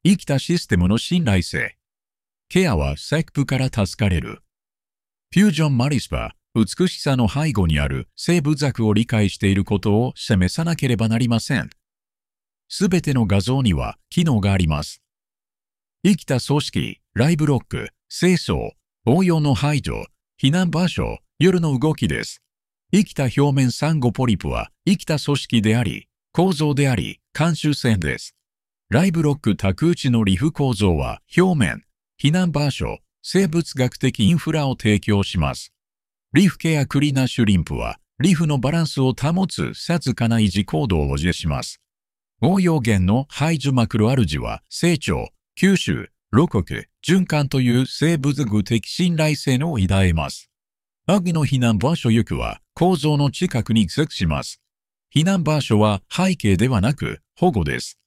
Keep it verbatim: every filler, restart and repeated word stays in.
生きたシステムの信頼性。ケアはセクプから助かれる。フュージョンマリスは、美しさの背後にある生物学を理解していることを示さなければなりません。すべての画像には機能があります。生きた組織、ライブロック、清掃、応用の排除、避難場所、夜の動きです。生きた表面サンゴポリプは生きた組織であり、構造であり、監修線です。ライブロック卓打ちのリフ構造は表面、避難場所、生物学的インフラを提供します。リフケアクリナシュリンプはリフのバランスを保つさずかな維持行動を実施します。応用源の排除マクロ主は成長、吸収、露骨、循環という生物学的信頼性を抱えます。秋の避難場所行くは構造の近くに接します。避難場所は背景ではなく保護です。